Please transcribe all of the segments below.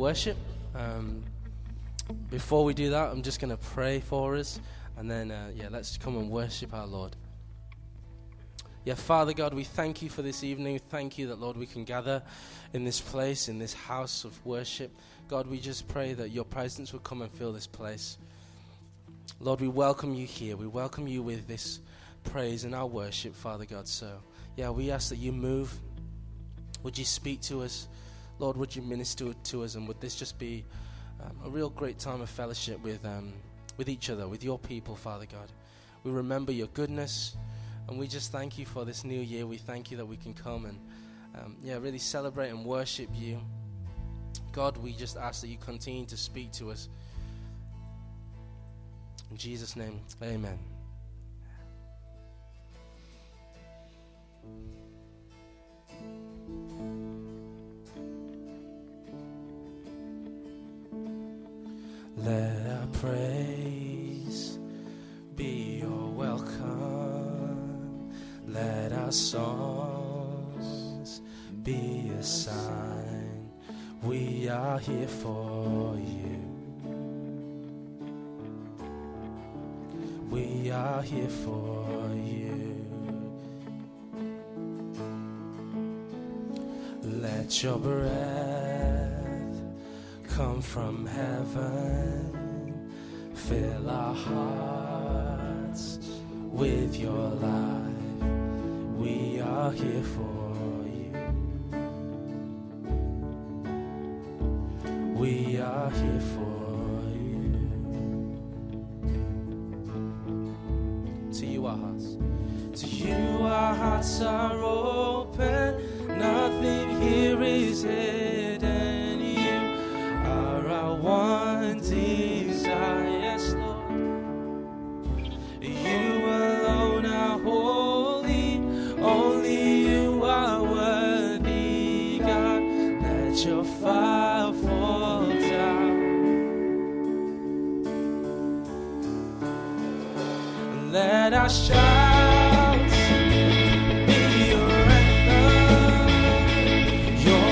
worship. Before we do that, I'm just going to pray for us, and then, let's come and worship our Lord. Father God, we thank you for this evening. Thank you that, Lord, we can gather in this place, in this house of worship. God, we just pray that your presence will come and fill this place. Lord, we welcome you here. We welcome you with this praise and our worship, Father God. So, we ask that you move. Would you speak to us? Lord, would you minister to us? And would this just be a real great time of fellowship with each other, with your people, Father God. We remember your goodness, and we just thank you for this new year. We thank you that we can come and really celebrate and worship you. God, we just ask that you continue to speak to us. In Jesus' name, amen. Let our praise be your welcome. Let our songs be a sign we are here for you. We are here for you. Let your breath come from heaven, fill our hearts with your life. We are here for you. We are here for you. To you our hearts. To you our hearts are open. Nothing here is hidden. Our one desire, yes, Lord. You alone are holy, only you are worthy, God. Let your fire fall down. Let our shouts be your anthem, your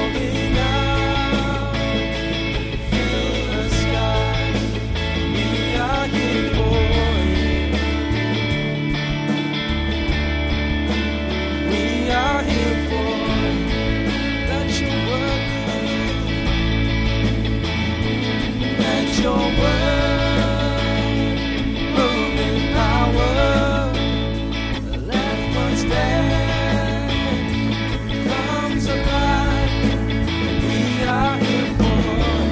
your word, move in power, let what's dead comes alive. We are here for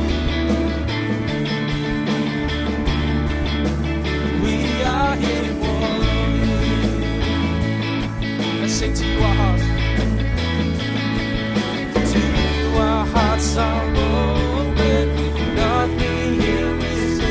you. We are here for you. Let's sing to you our hearts. To you our hearts are open. Nothing here is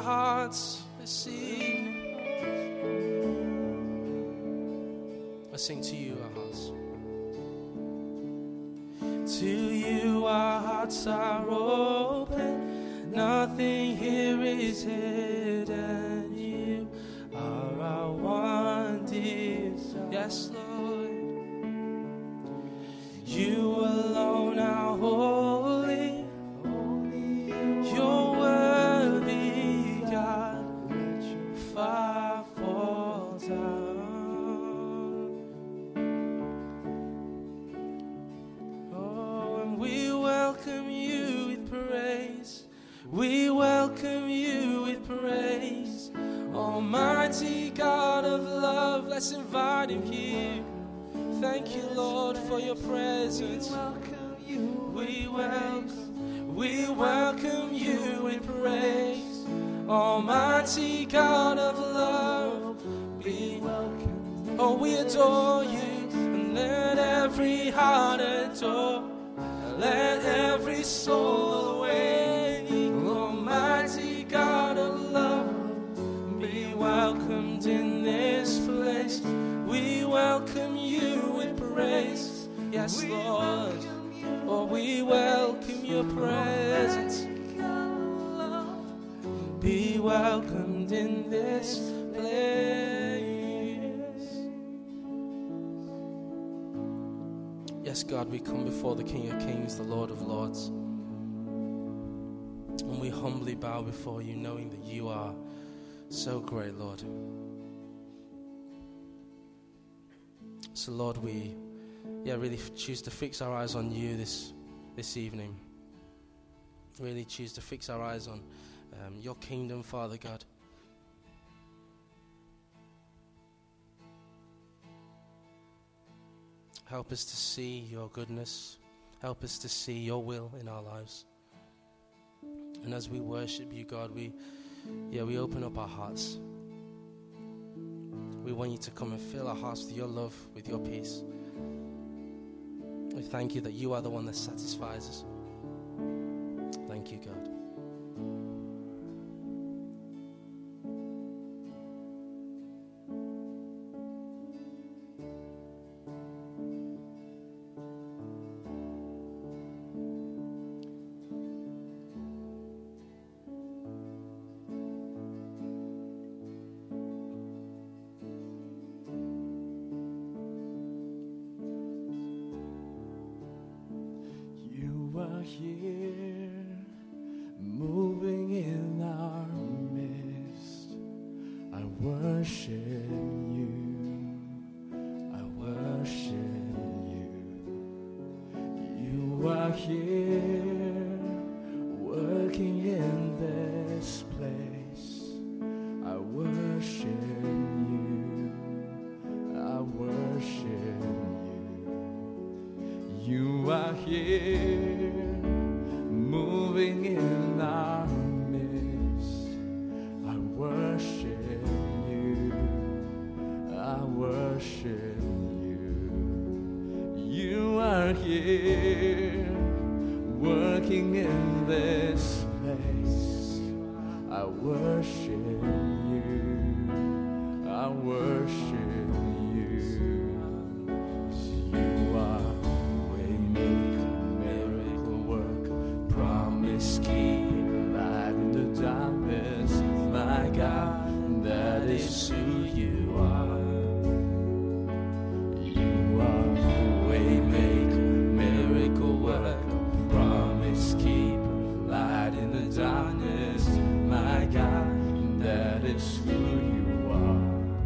hearts this evening. I sing to you our hearts. To you our hearts are open. Nothing here is hidden. You are our one desire. Yes, Lord. You alone are holy. You're worthy, God. Let your fire fall down. Oh, and we welcome you with praise. We welcome you with praise. Almighty God of love, let's invite him here. Thank you, Lord, for your presence. We welcome you with praise. Almighty God of love, we adore you. And let every heart adore. Let every soul awake. Almighty God of love, be welcomed in this place. We welcome you with praise. Yes, Lord. Oh, we welcome your presence. Be welcomed in this place. Yes, God, we come before the King of Kings, the Lord of Lords. And we humbly bow before you, knowing that you are so great, Lord. So, Lord, we really choose to fix our eyes on you this evening. Really choose to fix our eyes on your kingdom, Father God. Help us to see your goodness. Help us to see your will in our lives. And as we worship you, God, we open up our hearts. We want you to come and fill our hearts with your love, with your peace. We thank you that you are the one that satisfies us. Thank you, God. Here, moving in our midst, I worship you, I worship you. You are here, working in this place. I worship you, I worship you. You are here, moving in our midst. I worship you, I worship you. You are here, working in this place. I worship you, I worship you. You are waymaker, miracle worker, promise keeper, light in the darkness. My God, that is who you are. You are waymaker, miracle worker, promise keeper, light in the darkness. My God, that is who you are.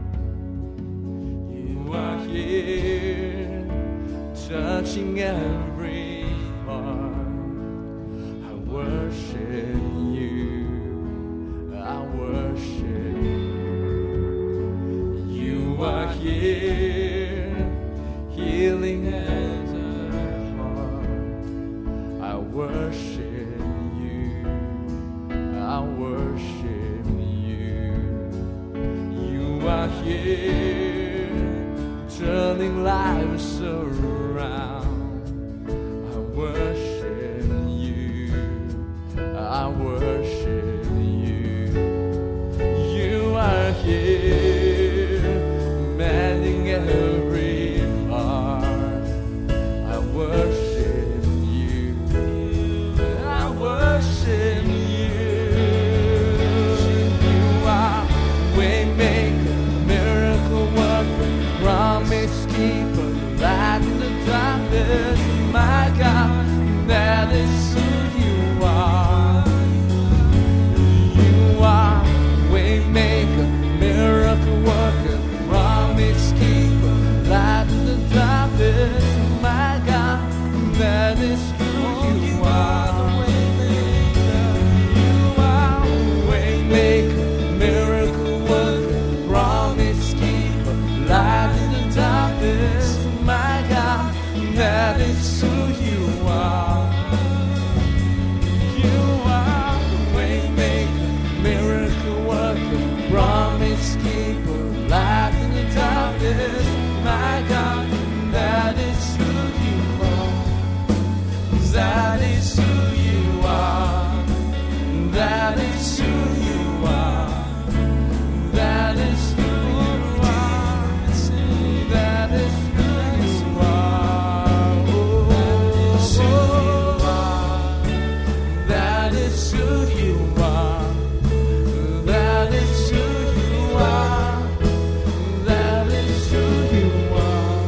You are here, touching every heart. I worship you, I worship you. You are here, healing every heart. I worship you, I worship you. You are here, turning lives around. I worship you, I worship you. is who you are. You are waymaker, miracle worker, promise keeper, light in the darkness. My God, that is who you are. You are waymaker, miracle worker, promise keeper, light in the darkness. My God, that is who you are. That is who you are. That is who you are. That is who you are. That is who you are. That is who you are. That is who you are. That is who you are.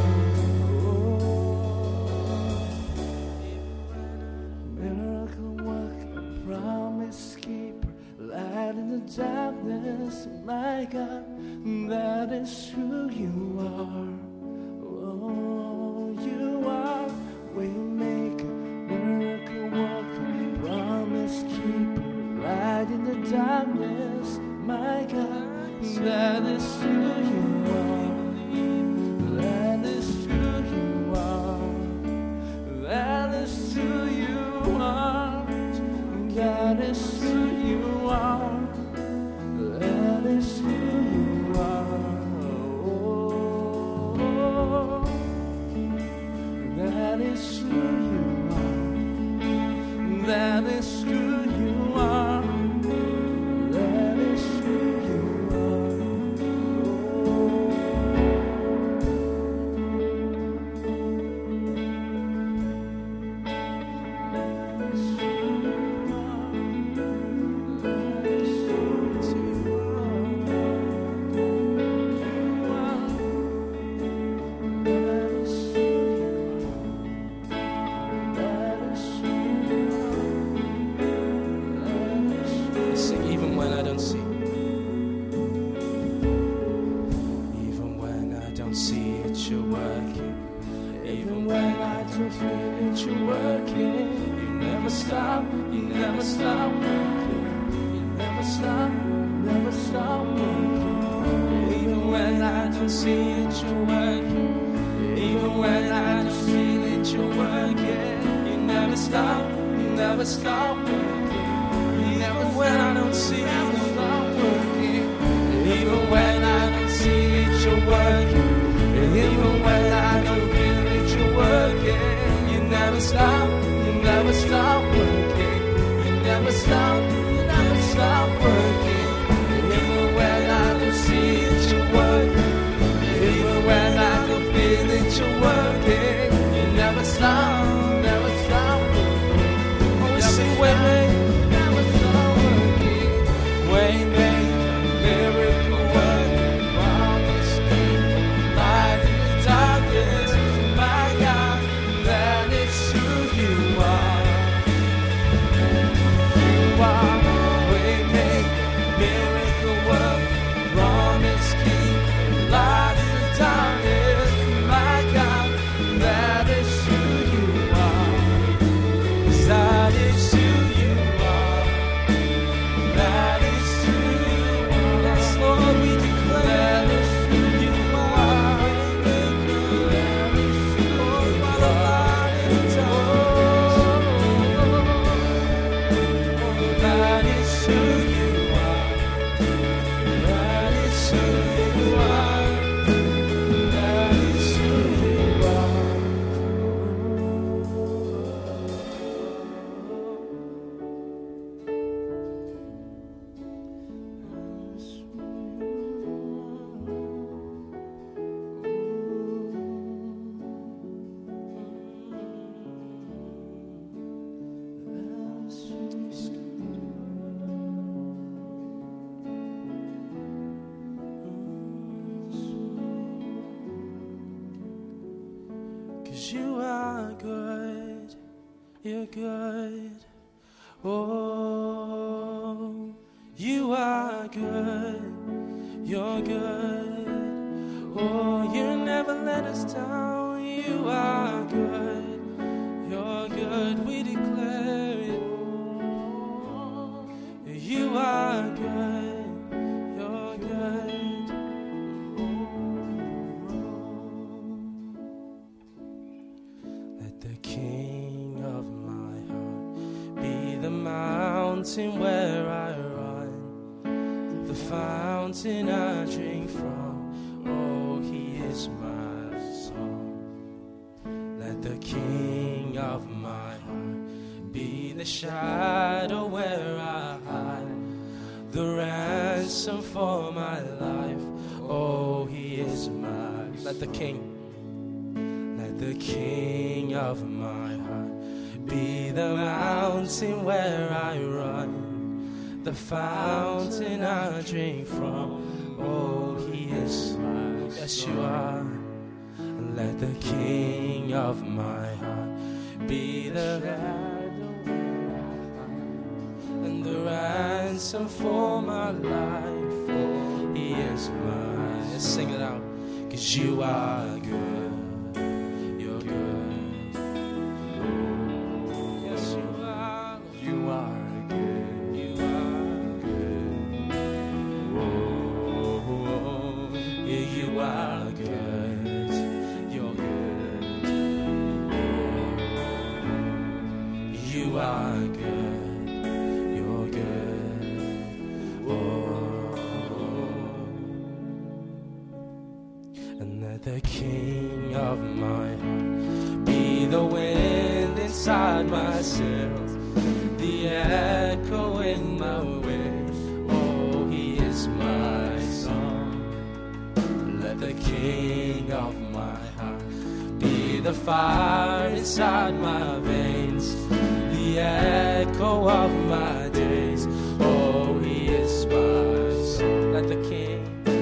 Miracle worker, promise keeper, light in the darkness. My God, that is who you are. Oh, you are waymaker, miracle worker, promise keeper, light in the darkness. My God, that is who you are. That is who you are. That is who you are. That is who you are. That is who you are. Oh, that is who you are. That is who you are. That is who you are. Sing even when I don't see. Even when I don't see it, you're working. Even when I don't feel it, you're working. You never stop, you never stop working. You never stop, never stop working. Even when I don't see it, you're working. Even when I don't feel it, you're working. You never stop, you never stop working. Even when I don't see it, stop working. Even when I don't see it, you're working. Even when I don't feel it, you're working. You never stop, you never stop working. You never stop, you never stop working. Even when I don't see it, you're working. Even when I don't feel it, you're working. You never stop, never stop working. Always sing waymaker. Waymaker, miracle worker, promise keeper, light in the darkness. My God, that is who you are. You are waymaker, miracle worker, promise keeper, light in the darkness. My God, that is who you are. That is who you are. That is who you are. Yes, Lord, we declare that is who you are. That is who you are. That is who you are. That is who you are. That is who you are. You are good, you're good. Oh, you are good, you're good. Oh, you never let us down. You are good, you're good. good, we declare it. You are good, you're good. Let the King of my heart be the mountain where I run, the fountain I drink from. Oh, he is my song. Let the King of my heart be the shadow where I hide, the ransom for my life. Oh, he is my. Let the King of my heart be the mountain where I run, the fountain I drink from. Oh, he is my. Yes, you are. Let the King of my heart be the shadow and the ransom for my life. Oh, he is mine. Let's sing it out. 'Cause you are good, you're good. Oh, yes, you are. You are good, you are good. Oh, yeah, you are good, you're good. You are good, you're good. Oh, and let the King of my heart be the wind inside my sails, the echo in my waves. Oh, he is my song. Let the King of my heart be the fire inside my veins, the echo of my days. Oh, he is my song. Let the King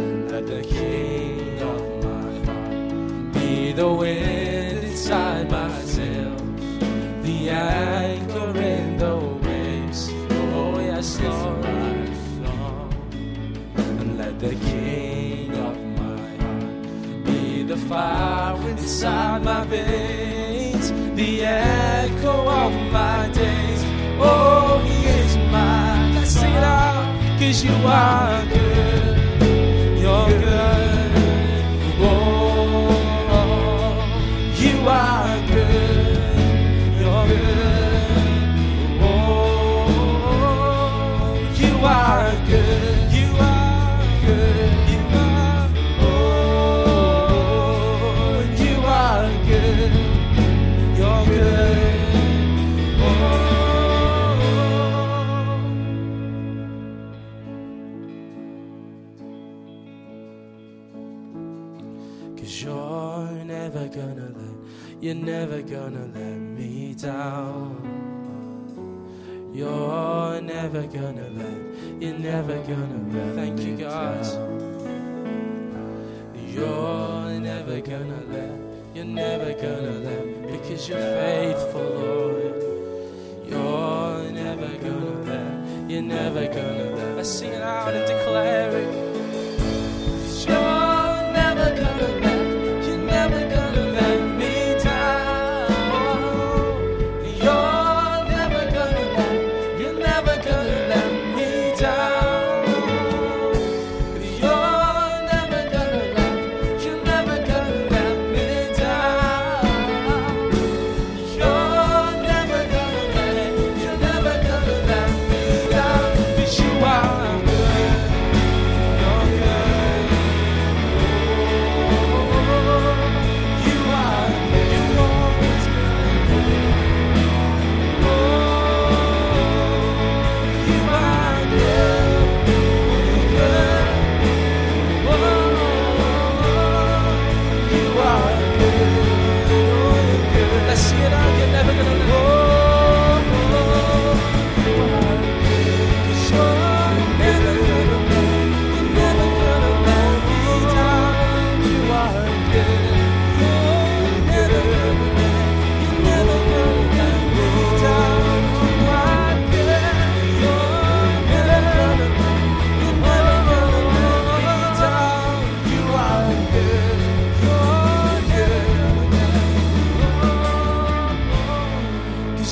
of my heart be the wind inside my sails, the anchor in the waves. Oh, yes, Lord. And let the King of my heart be the fire inside my veins, the echo of my days. Oh, he is mine. Let's sing it out. 'Cause you are good, you're good. Oh, you are good, you're good. Oh, you are good, you are good, you are. Oh, you are good, you're good. Oh, 'cause you're never gonna let me down. You're never gonna let Thank you, God. You're never gonna let, because you're faithful, Lord. You're never gonna let. Let's sing it out and declare it. You're never gonna let me down. You're never gonna let me down. You're never gonna let me down. You're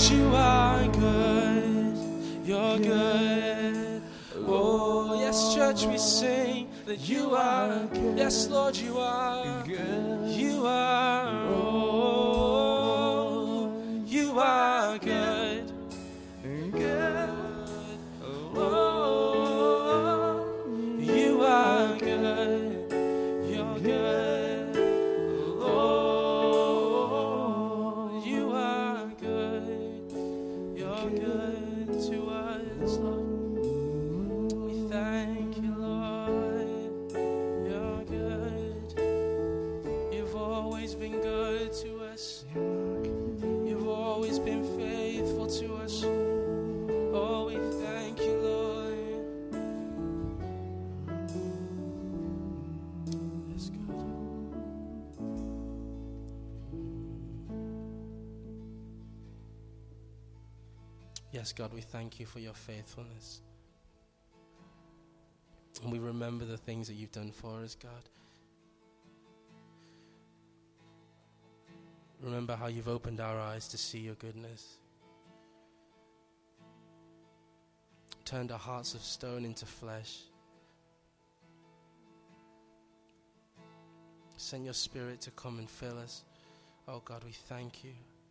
you are good. You're good. Oh, yes, church, we sing that you are good. Yes, Lord, you are good. You are, oh, you are good. Good. Oh, you are good. You're good. Oh, you are good. You're good to us, Lord. We thank you, Lord. You're good. You've always been good to us. You've always been faithful to us. Oh, we thank you, Lord. Yes, God. Yes, God, we thank you for your faithfulness. And we remember the things that you've done for us, God. Remember how you've opened our eyes to see your goodness. Turned our hearts of stone into flesh. Send your Spirit to come and fill us. Oh God, we thank you.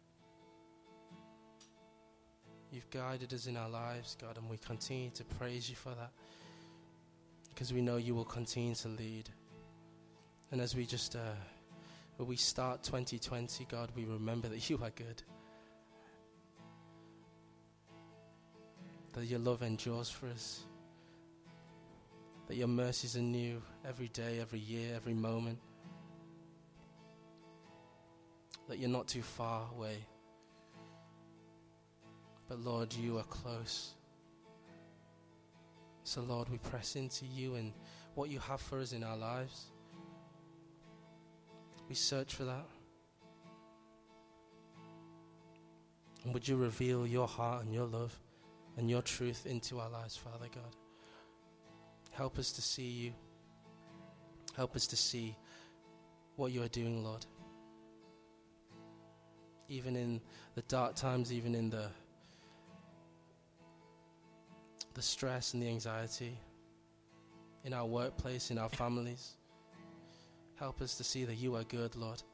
You've guided us in our lives, God, and we continue to praise you for that. Because we know you will continue to lead. And as we just, when we start 2020, God, we remember that you are good. That your love endures for us. That your mercies are new every day, every year, every moment. That you're not too far away. But Lord, you are close. So Lord, we press into you and what you have for us in our lives. We search for that. And would you reveal your heart and your love and your truth into our lives, Father God. Help us to see you. Help us to see what you are doing, Lord. Even in the dark times, even in the stress and the anxiety, in our workplace, in our families. Help us to see that you are good, Lord.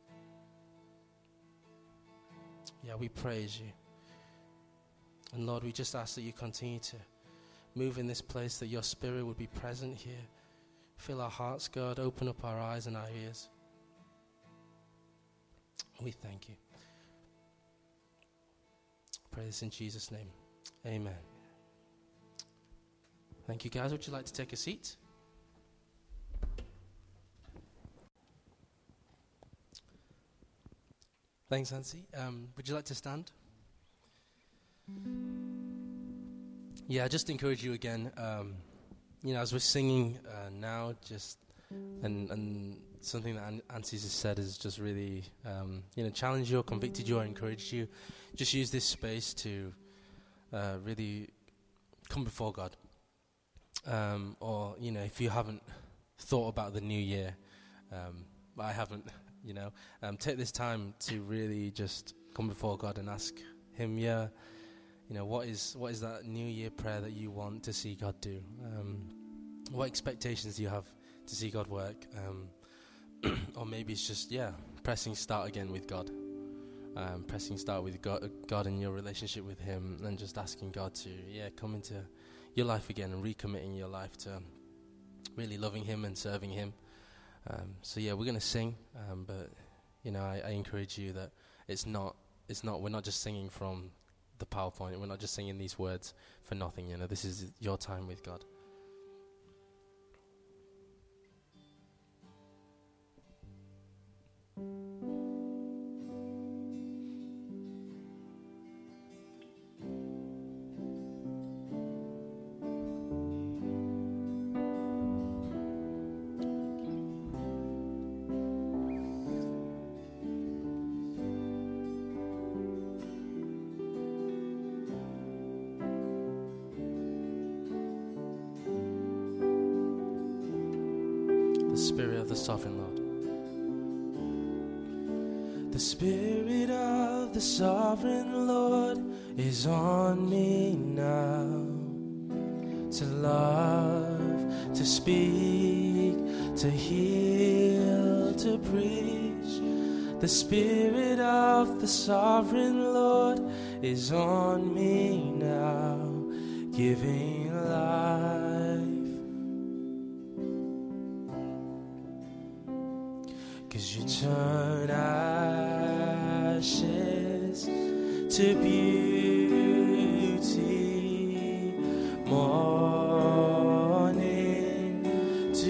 Yeah, we praise you. And Lord, we just ask that you continue to move in this place, that your Spirit would be present here. Fill our hearts, God. Open up our eyes and our ears. We thank you. Pray this in Jesus' name. Amen. Thank you, guys. Would you like to take a seat? Thanks, Nancy. Would you like to stand? Yeah, I just encourage you again. As we're singing now, just and something that Nancy has said has just really, challenged you or convicted you or encouraged you. Just use this space to really come before God. If you haven't thought about the new year, I haven't, take this time to really just come before God and ask Him, what is that new year prayer that you want to see God do? What expectations do you have to see God work? Or maybe it's just, pressing start again with God. Pressing start with God and your relationship with Him, and just asking God to, come into your life again and recommitting your life to really loving Him and serving Him. We're going to sing, but I encourage you that we're not just singing from the PowerPoint. We're not just singing these words for nothing. This is your time with God. Spirit of the Sovereign Lord. The Spirit of the Sovereign Lord is on me now, to love, to speak, to heal, to preach. The Spirit of the Sovereign Lord is on me now, giving life. 'Cause you turn ashes to beauty, morning to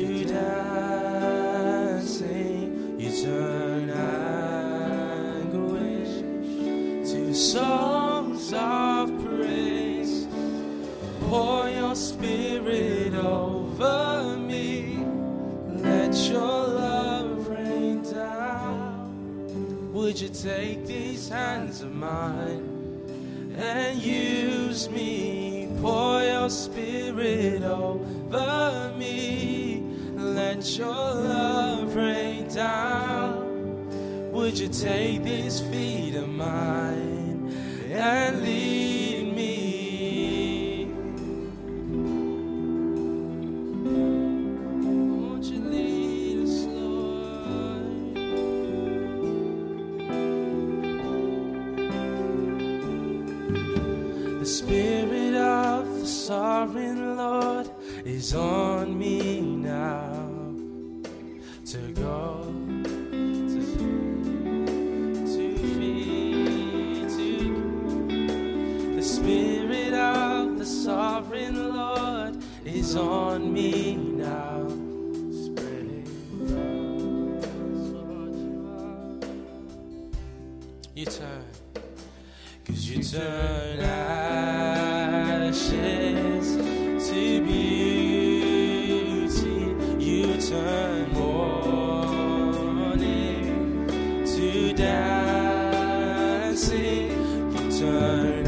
dancing. You turn anguish to songs of praise. Pour your Spirit over me. Let your love rain down. Would you take these hands of mine and use me? Pour your Spirit over me. Let your love rain down. Would you take these feet of mine and lead me? Won't you lead us, Lord? The Spirit of the Sovereign Lord is on me now, to go, to feed, to the Spirit of the Sovereign Lord is on me now. Spread you turn, 'cause you turn ashes to beauty. You turn mourning to dancing. You turn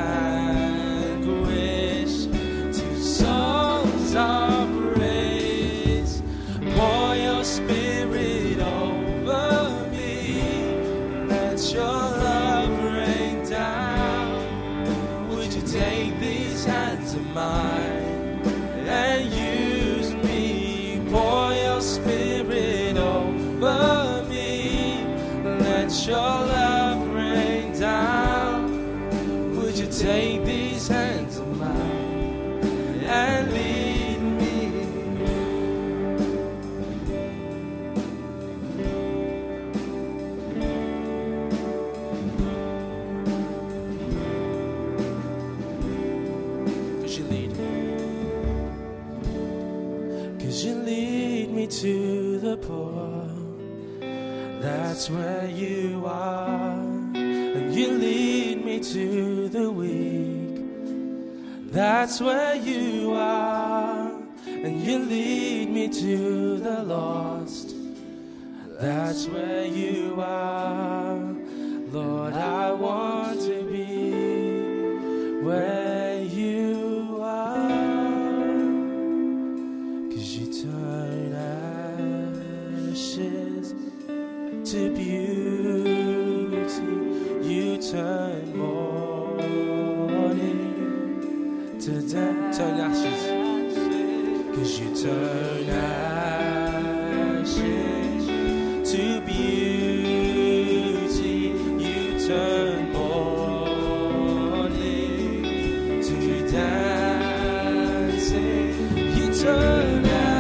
anguish to songs of praise. Pour your Spirit over me. Let your love rain down. Would you take these hands of mine and use me? Pour your Spirit over me. Let your love rain down. Would you take these hands of mine and lead me? 'Cause you lead me. 'Cause you lead me to the poor. That's where you are. And you lead me to the weak. That's where you are. And you lead me to the lost. That's where you are. Lord, I want to be where you are. 'Cause you turn ashes to beauty. You turn mourning to turn ashes. 'Cause you turn ashes to beauty. You turn mourning to dancing. You turn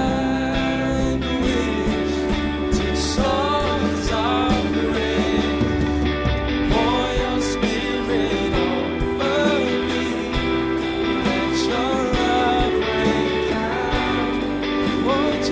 anguish to songs of praise. Pour your Spirit over me. Let your love rain down. Won't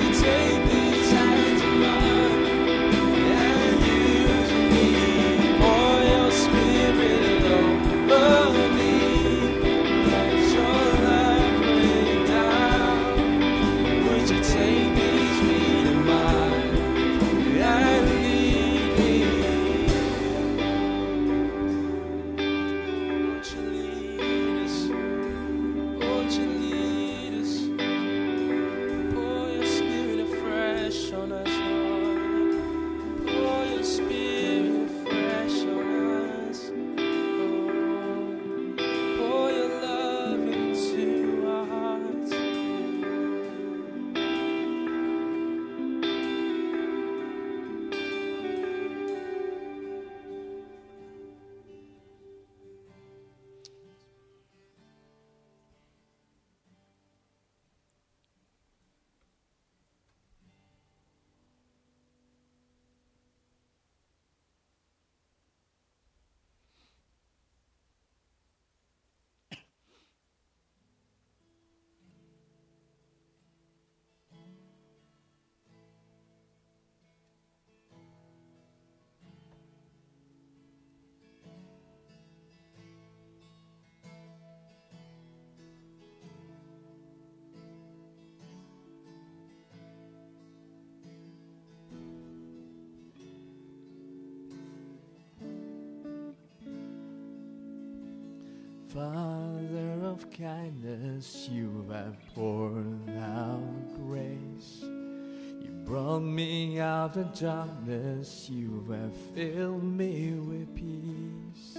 Father of kindness, you have poured out grace. You brought me out of darkness, you have filled me with peace.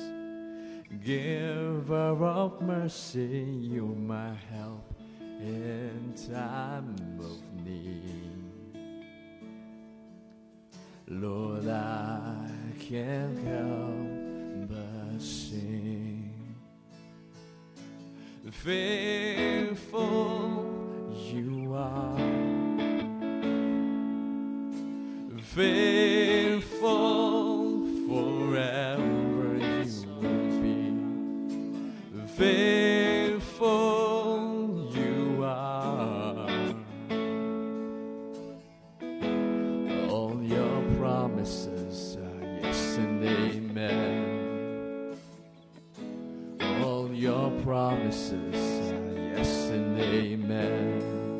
Giver of mercy, you're my help in time of need. Lord, I can't help but sing. Faithful you are, faithful forever you will be. Faithful you are. All your promises are yes and amen. All your promises are yes and amen.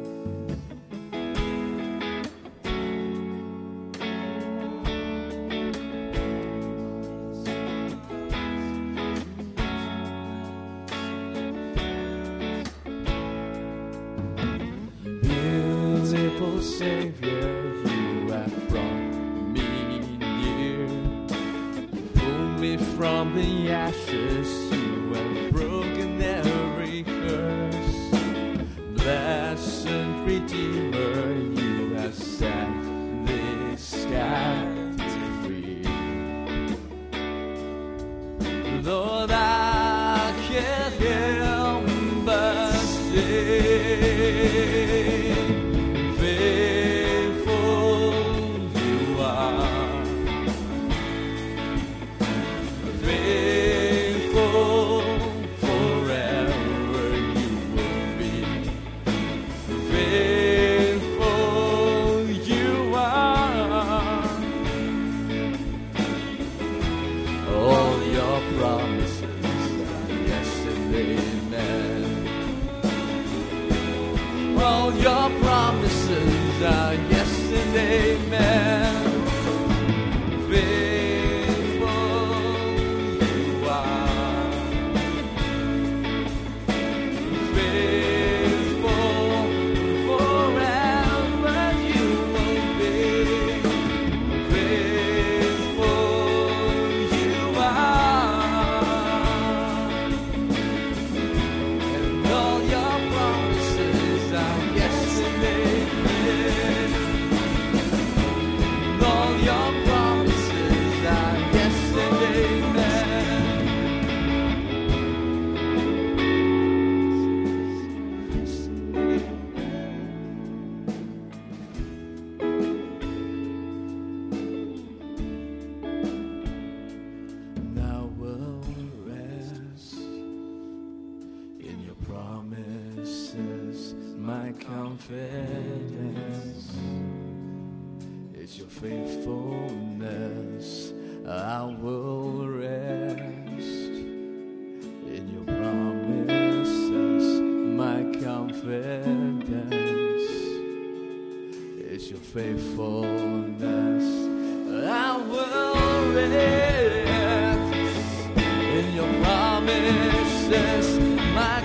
Beautiful Savior, you have brought me near. Pull me from the ashes, you have broken every curse. Blessed Redeemer, you have set this captive free. Lord, I can't help but sing. Faithful you are, faithful forever you will be. Faithful you are. All your promises are yes and amen. All your promises are yes and amen. Faithful you are. Faithful forever you will be. Faithful you are. And all your promises are yes and amen. All your promises are yes and amen. Now will rest in your promises, my confidence is your faithfulness. I will rest in your promises, my confidence is your faithfulness. I will rest in your promises, my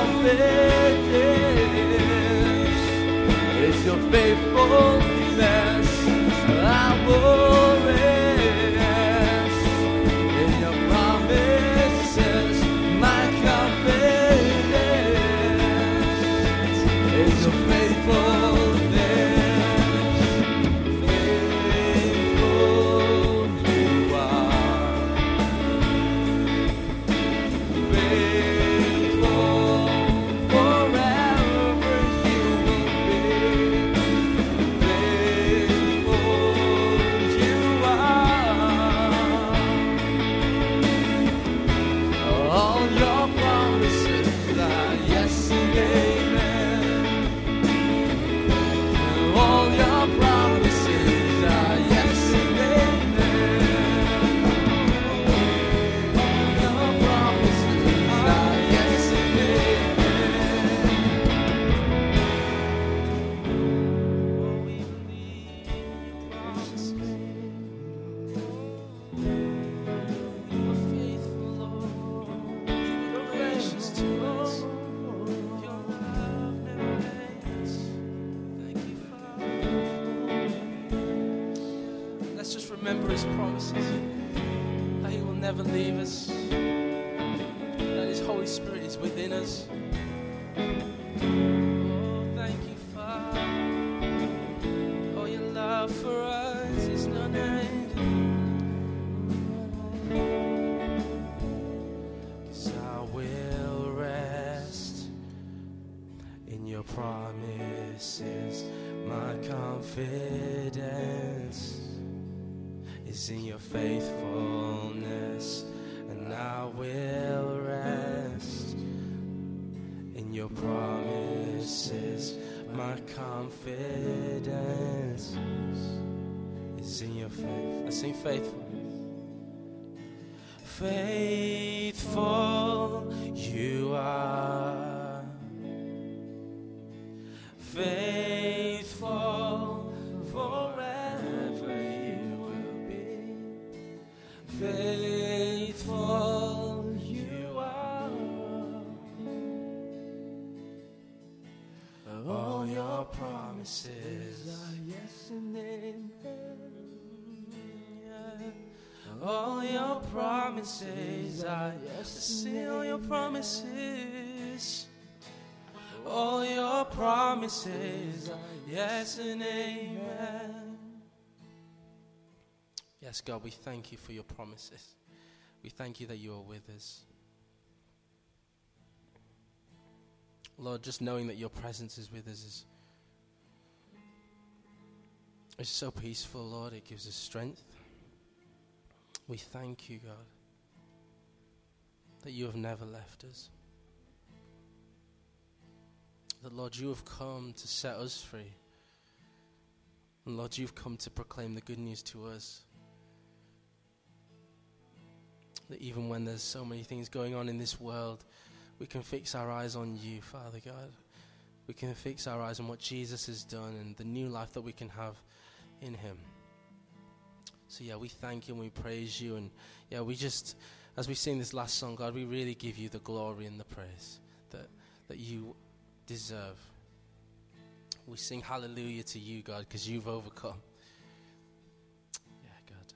confidence is your faithfulness. I will rest in your promises, my confidence is your faithfulness. Faithful you are. Faithful forever you will be. Faithful Let's just remember his promises, that he will never leave us, that his Holy Spirit is within us. Oh, thank you, Father. Oh, your love for us is not ending. 'Cause I will rest in your promises. My confidence is in your faithfulness, and I will rest in your promises. My confidence is in your faith. Let's sing faithful. Faithful you are, faithful forever you will be. Faithful you are. All your promises are yes and amen. All your promises are yes. Sing all your promises. All your promises are yes and amen. Yes, God, we thank you for your promises. We thank you that you are with us. Lord, just knowing that your presence is with us is so peaceful, Lord. It gives us strength. We thank you, God, that you have never left us. That, Lord, you have come to set us free. And, Lord, you've come to proclaim the good news to us. That even when there's so many things going on in this world, we can fix our eyes on you, Father God. We can fix our eyes on what Jesus has done and the new life that we can have in him. So, yeah, we thank you and we praise you. And, yeah, we just, as we sing this last song, God, we really give you the glory and the praise that you deserve. We sing hallelujah to you, God, because you've overcome. Yeah, God.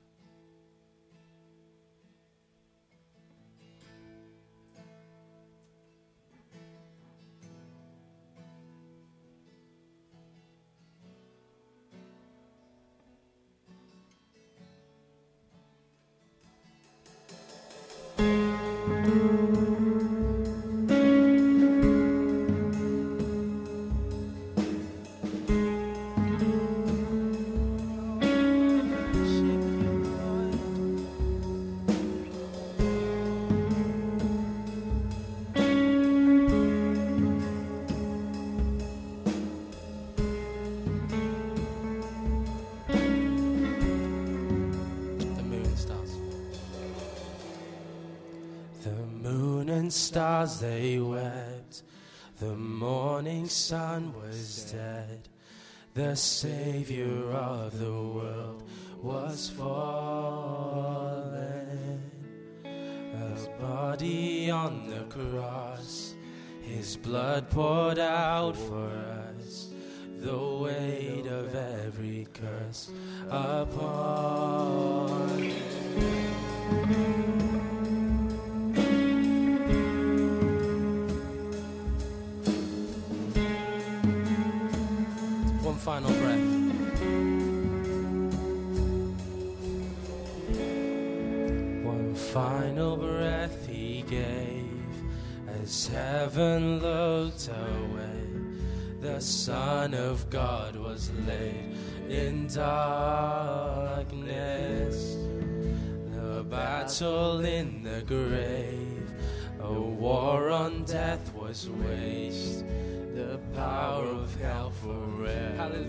Stars they wept, the morning sun was dead, the Savior of the world was fallen. A body on the cross, his blood poured out for us, the weight of every curse upon him. Final breath. One final breath he gave as heaven looked away. The Son of God was laid in darkness. The battle in the grave, a war on death was waged. The power of hell forever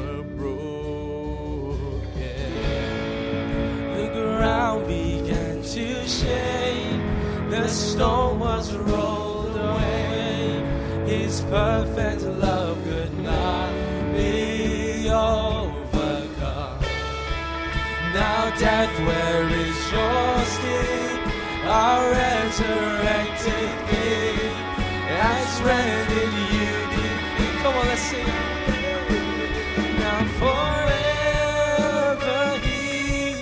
broken. The ground began to shake. The stone was rolled away. His perfect love could not be overcome. Now death, where is your sting? Our resurrected King has rendered you. Come on, let's sing. Now forever he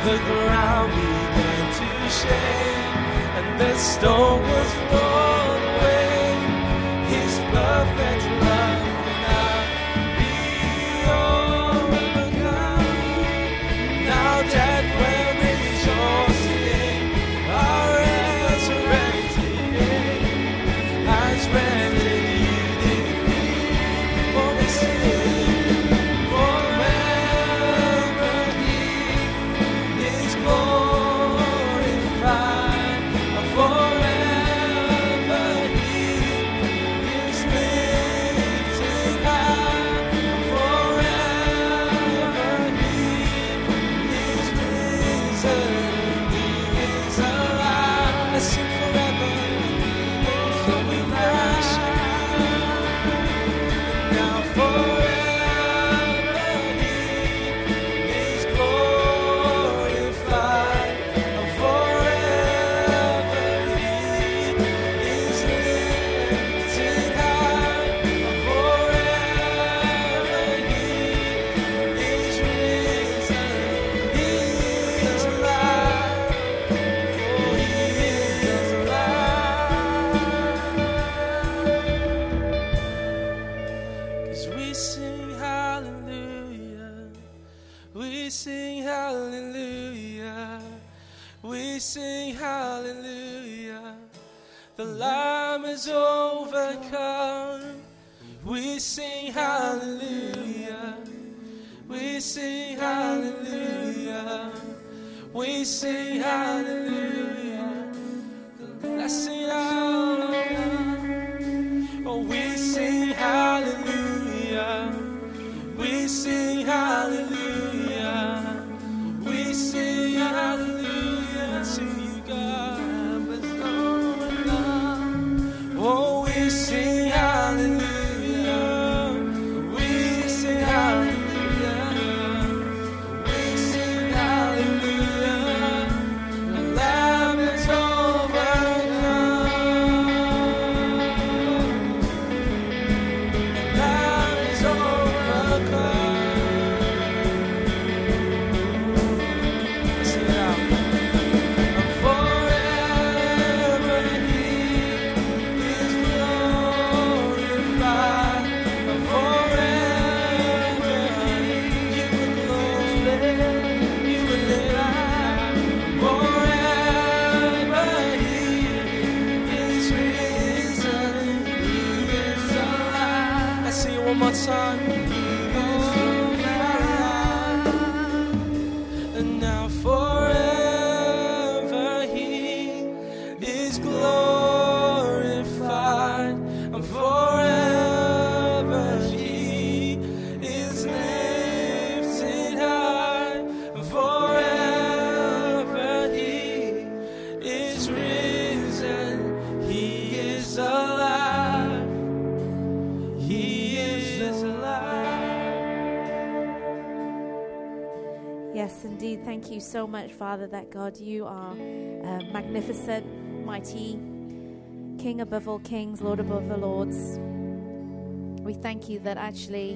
the ground began to shake, and the stone was rolled away. His perfect love cannot be overcome. Now death will rejoice in our resurrected day, has rendered you defeat. For we sing forever He is glorified, forever He is lifted high, forever He is risen, He is alive. Let's sing forever, so we worship now. Forever He is glorified, forever He is lifted high, forever He is risen, He is alive, oh He is alive. 'Cause we sing hallelujah, we sing hallelujah, we sing hallelujah. The Lamb is overcome. We sing hallelujah, we sing hallelujah, we sing hallelujah. Let's sing hallelujah. Oh, we sing hallelujah, we sing hallelujah, we sing hallelujah to you, God. Oh, we sing hallelujah, we sing hallelujah, we sing hallelujah. The Lamb is overcome. The Lamb is overcome. Sing it out. And forever He is glorified, and forever you will glorify, you will live out. Forever He is risen, He is alive. Let's sing it one more time. He is alive. And now forever He is glorified, and forever He is lifted high, and forever He is risen, He is alive, He is alive. Yes, indeed. Thank you so much, Father, that God, you are magnificent, mighty, King above all kings, Lord above the lords. We thank you that actually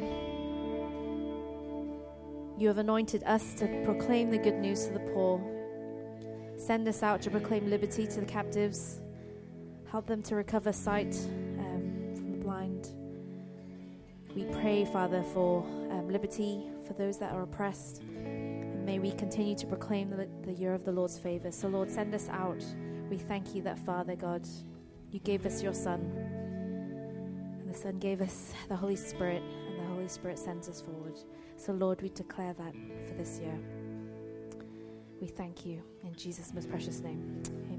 you have anointed us to proclaim the good news to the poor. Send us out to proclaim liberty to the captives. Help them to recover sight from the blind. We pray, Father, for liberty for those that are oppressed. And may we continue to proclaim the year of the Lord's favor. So, Lord, send us out. We thank you that, Father God, you gave us your Son. And the Son gave us the Holy Spirit. And the Holy Spirit sends us forward. So, Lord, we declare that for this year. We thank you in Jesus' most precious name.